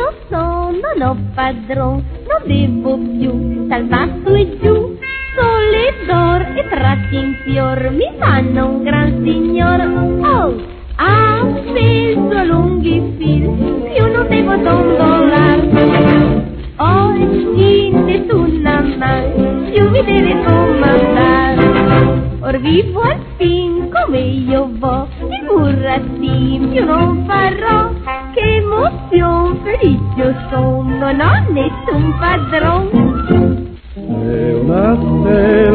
Io non ho padron, non devo più salvar su e giù, sole d'or e tratti in fior mi fanno un gran signor. Oh, appeso lunghi fil, più non devo dondolar. Ho in nessuna mai, più mi deve comandar. Or vivo al fin come io vo, i burratin più non farò. Che emozione, felice io sono, non ho nessun padron. È una stella